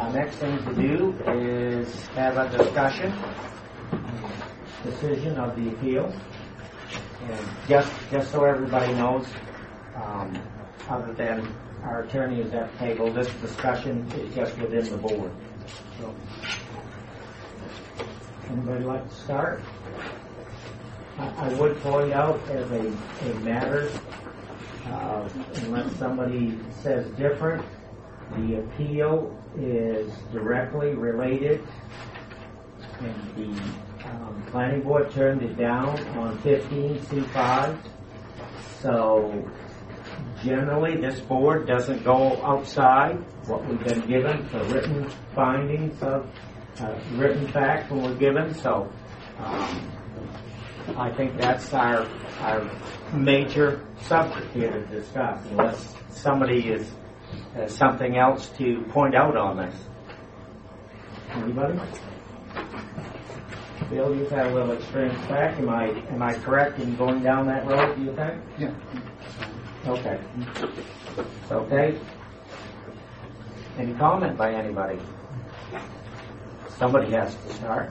Next thing to do is have a discussion, decision of the appeal. And just so everybody knows, other than our attorney is at the table, this discussion is just within the board. So, anybody like to start? I would point out as a matter, unless somebody says different, the appeal is directly related, and the planning board turned it down on 15C5. So generally this board doesn't go outside what we've been given for written findings of written facts when we're given. So I think that's our major subject here to discuss, unless somebody has something else to point out on this. Anybody? Bill, you've had a little experience back. Am I correct in going down that road, do you think? Yeah. Okay. Okay. Any comment by anybody? Somebody has to start.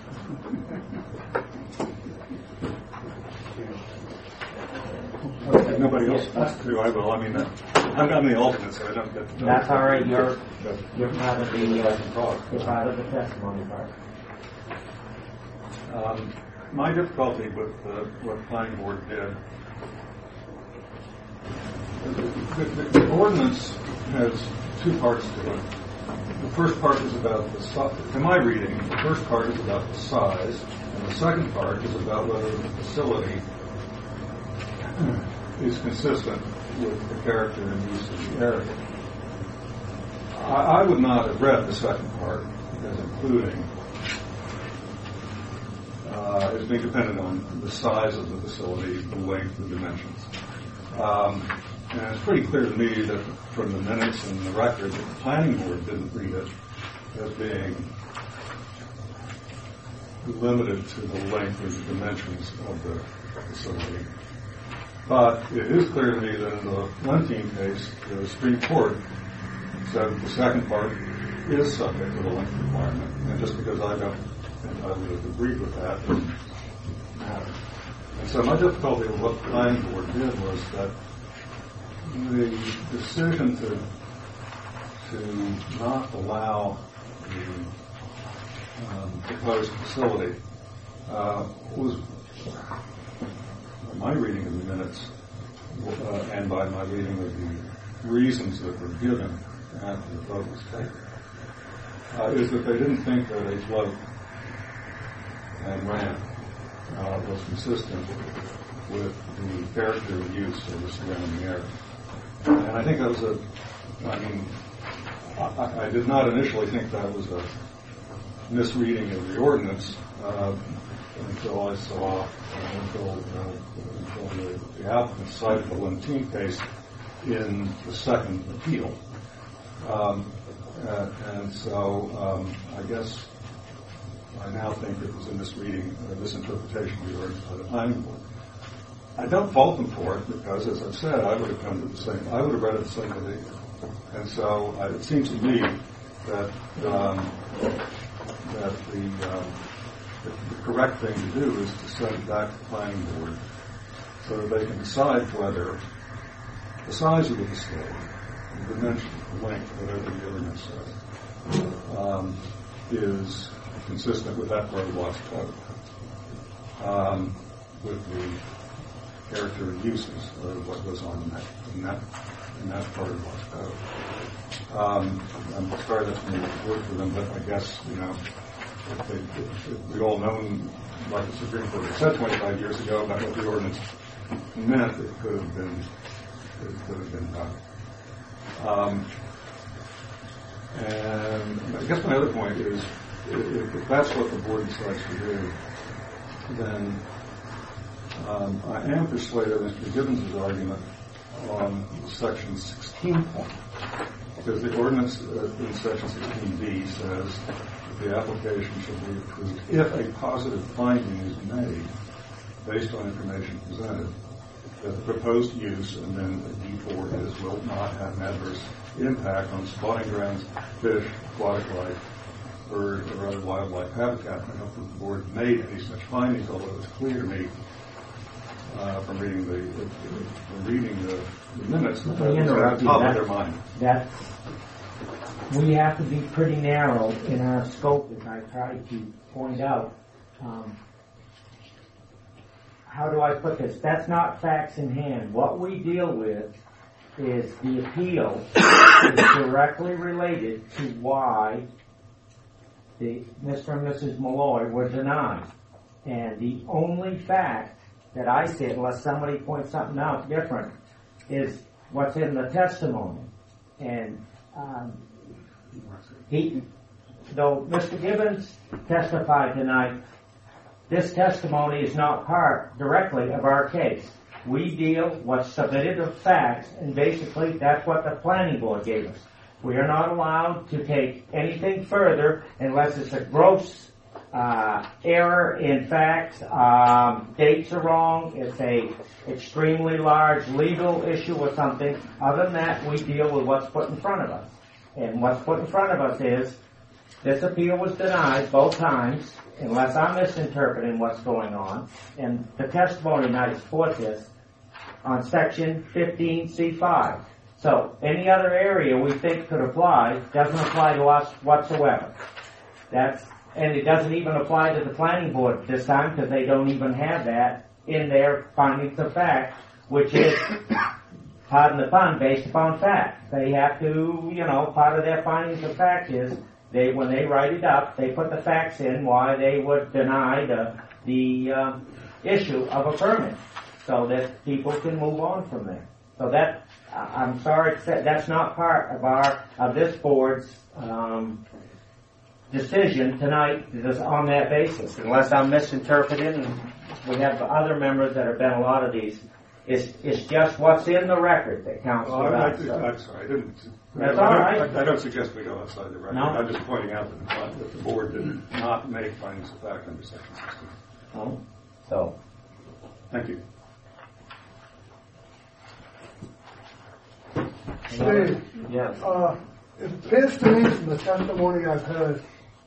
Okay, nobody else wants to. I will. I mean, I'm the alternate, so I don't get to. That's all right. You're part of the testimony part. My difficulty with what the planning board did, the ordinance has two parts to it. The first part is about the size. In my reading, the first part is about the size, and the second part is about whether the facility is consistent with the character and use of the area. I would not have read the second part as including as being dependent on the size of the facility, the length, the dimensions. And it's pretty clear to me that from the minutes and the record that the planning board didn't read it as being limited to the length or the dimensions of the facility. But it is clear to me that in the Lentine case, the Supreme Court said that the second part is subject to the length requirement. And just because I don't think I would have agreed with that doesn't matter. And so my difficulty with what the planning board did was that the decision to not allow the proposed facility was, my reading of the minutes and by my reading of the reasons that were given after the vote was taken, is that they didn't think that a float and ramp was consistent with the character and use of the surrounding area. And I think that was I did not initially think that was a misreading of the ordinance until I saw, until the applicant cited the Lentine case in the second appeal. And so I guess I now think it was a misreading, a misinterpretation of the ordinance by the planning board. I don't fault them for it because, as I've said, I would have come to the same. I would have read it the same way. And so it seems to me that the correct thing to do is to send it back to the planning board so that they can decide whether the size of the facility, the dimension, the length, whatever the ordinance says, is consistent with that part of the Lost Code, with the character and uses of what goes on in that part of the Lost Code. I'm sorry that's going to work for them, but I guess, if we all known, like the Supreme Court said 25 years ago about what the ordinance meant, it could have been done. And I guess my other point is, if that's what the board decides to do, then I am persuaded of Mr. Gibbons' argument on Section 16 point, because the ordinance in Section 16b says that the application should be approved if a positive finding is made based on information presented that the proposed use, and then D4 is will not have an adverse impact on spawning grounds, fish, aquatic life, bird, or other wildlife habitat. I hope that the board made any such findings, although it's clear to me from reading the minutes that Let me was at interrupt the you. top of their mind. We have to be pretty narrow in our scope, as I tried to point out. How do I put this? That's not facts in hand. What we deal with is the appeal is directly related to why Mr. and Mrs. Malloy were denied. And the only fact that I see, unless somebody points something out different, is what's in the testimony. And though Mr. Gibbons testified tonight, this testimony is not part directly of our case. We deal what's submitted of facts, and basically that's what the planning board gave us. We are not allowed to take anything further unless it's a gross error in facts, dates are wrong, it's a extremely large legal issue or something. Other than that, we deal with what's put in front of us. And what's put in front of us is this appeal was denied both times, unless I'm misinterpreting what's going on. And the testimony tonight supports this on section 15C5. So any other area we think could apply doesn't apply to us whatsoever. And it doesn't even apply to the planning board this time because they don't even have that in their findings of fact, which is, pardon the pun, based upon fact. They have to, part of their findings of fact is when they write it up, they put the facts in why they would deny the issue of a permit so that people can move on from there. So I'm sorry, that's not part of this board's decision tonight on that basis, unless I'm misinterpreting. And we have other members that have been a lot of these. It's just what's in the record that counts for that. I'm sorry, I didn't. That's all right. I don't suggest we go outside the record. No. I'm just pointing out that the board did not make findings of fact under section 16. Oh, so. Thank you. Steve, Yes. it appears to me from the testimony I've heard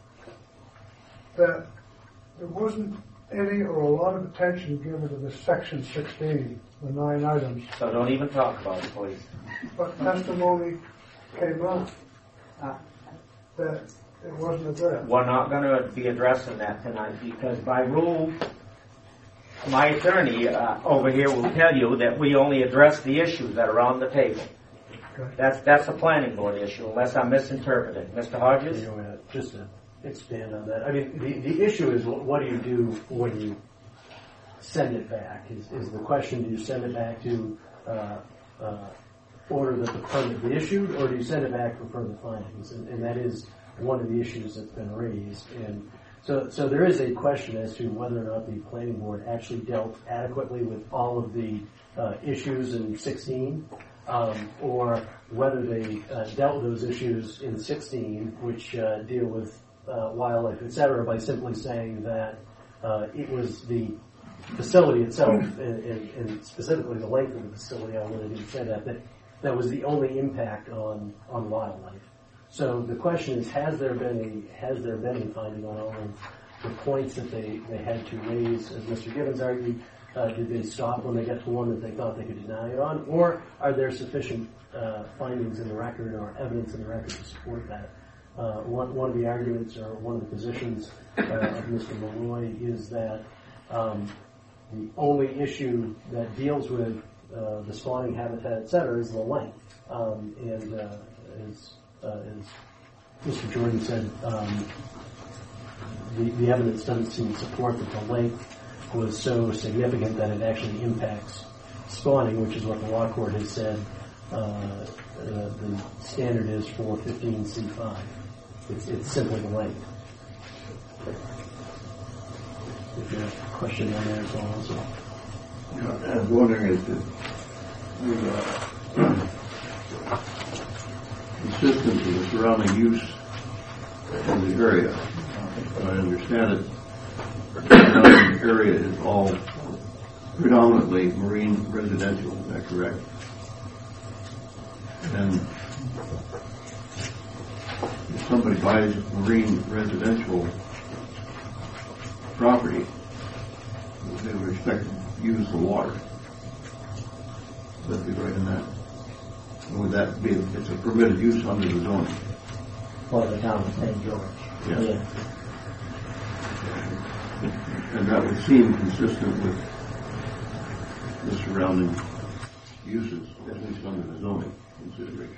that there wasn't any or a lot of attention given to the section 16, the 9 items, So don't even talk about it, please. but testimony came up that it wasn't addressed. We're not going to be addressing that tonight because by rule, my attorney over here will tell you that we only address the issues that are on the table. Okay. That's a planning board issue, unless I'm misinterpreting. Mr. Hodges? Just to expand on that, I mean, the issue is what do you do when you send it back? Is the question, do you send it back to order that the permit be issued, or do you send it back for further findings? And that is one of the issues that's been raised. And so there is a question as to whether or not the planning board actually dealt adequately with all of the issues in 16, or whether they dealt with those issues in 16, which deal with wildlife, etc., by simply saying that it was the facility itself, and specifically the length of the facility, I really didn't say that was the only impact on wildlife. So the question is, has there been a finding on all of the points that they had to raise, as Mr. Gibbons argued? Did they stop when they got to one that they thought they could deny it on, or are there sufficient findings in the record or evidence in the record to support that? One of the arguments or one of the positions of Mr. Malloy is that the only issue that deals with the spawning habitat, etc., is the length. And as Mr. Jordan said, the evidence doesn't seem to support that the length was so significant that it actually impacts spawning, which is what the law court has said the standard is for 15C5. It's simply the length. If you have a question on there as well, also. I was wondering if the consistent with the surrounding use in the area. I understand it. The surrounding area is all predominantly marine residential, is that correct? And if somebody buys marine residential property, they would expect to use the water. Would that be right in that? Or would that be, it's a permitted use under the zoning? For the town of St. George. Yes. And that would seem consistent with the surrounding uses, at least under the zoning consideration.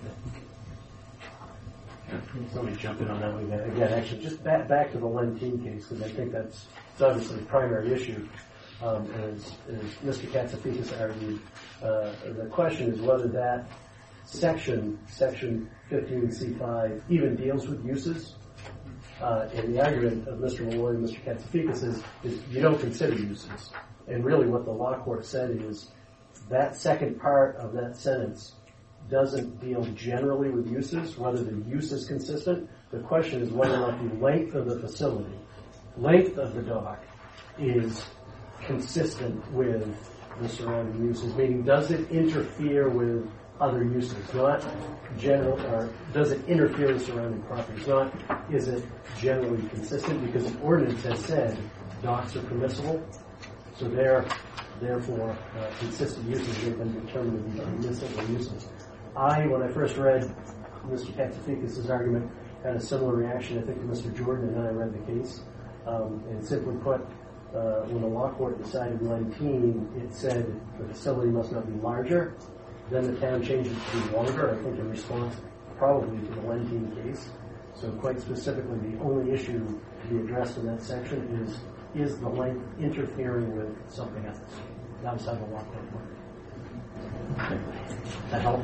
Somebody jump in on that one again. Actually, just back to the Lentine case, because I think that's obviously the primary issue. As Mr. Katsafikis argued, the question is whether that section 15C5, even deals with uses. And the argument of Mr. Malloy and Mr. Katsafikis is you don't consider uses. And really what the law court said is that second part of that sentence doesn't deal generally with uses, whether the use is consistent. The question is whether or not the length of the facility, length of the dock, is consistent with the surrounding uses, meaning does it interfere with other uses, not general, or does it interfere with surrounding properties, not is it generally consistent, because the ordinance has said docks are permissible, so therefore consistent uses have been determined to be permissible uses. When I first read Mr. Katsafikis' argument, had a similar reaction, I think, to Mr. Jordan and I read the case, and simply put, when the law court decided Lentine, it said the facility must not be larger. Then the town changed it to be longer, I think in response probably to the Lentine case. So quite specifically, the only issue to be addressed in that section is the length interfering with something else. That was how the law court worked. That help?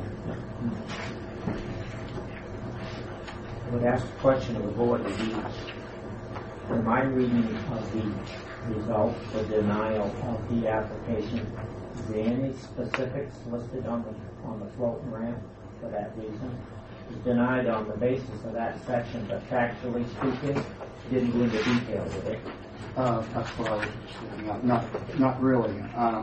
I would ask the question of the board of use. In my reading of the result, the denial of the application, is there any specifics listed on the floating ramp for that reason? It's denied on the basis of that section, but factually speaking, didn't go into detail with it. That's what I was just looking at. Not really.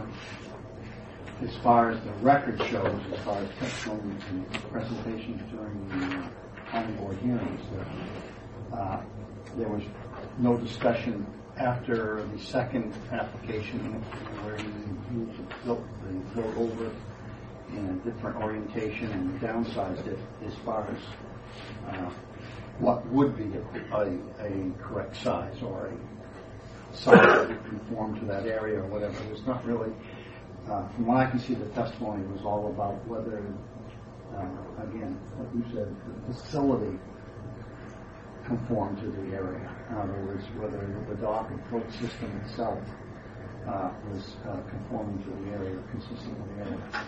As far as the record shows, as far as testimony and presentations during the planning board hearings, there was no discussion after the second application where he moved the built over in a different orientation and downsized it as far as what would be a correct size or a size that would conform to that area or whatever. It was not really, from what I can see, the testimony was all about whether, again, what you said, the facility conformed to the area. In other words, whether the dock and float system itself was conforming to the area, consistent with the area.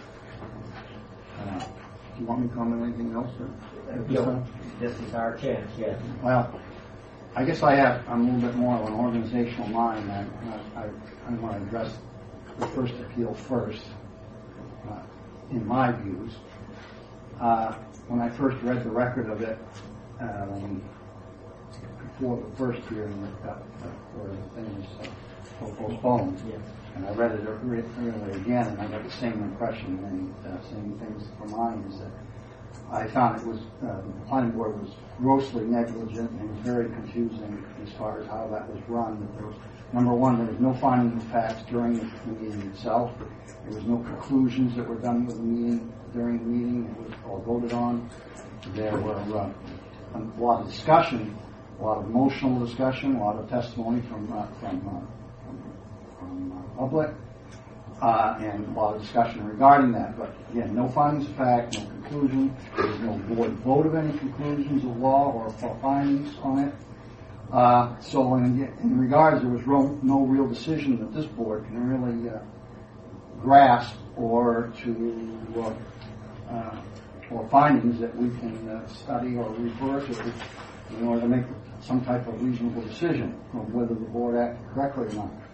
Do you want me to comment on anything else? This is our chance, yes. Well, I guess I'm a little bit more of an organizational mind. I want to address the first appeal first, in my views. When I first read the record of it, before the first hearing where the thing was postponed, yes. And I read it earlier again, and I got the same impression, and the same things for mine is that I found it was, the planning board was grossly negligent and was very confusing as far as how that was run. That there was, number one, there was no finding of facts during the meeting itself. There was no conclusions that were done with the meeting during the meeting. It was all voted on. There were a lot of discussion, a lot of emotional discussion, a lot of testimony from public, and a lot of discussion regarding that. But again, no findings of fact, no conclusion. There was no board vote of any conclusions of law or findings on it. So in regards, there was no real decision that this board can really grasp or findings that we can study or refer to in order to make some type of reasonable decision on whether the board acted correctly or not.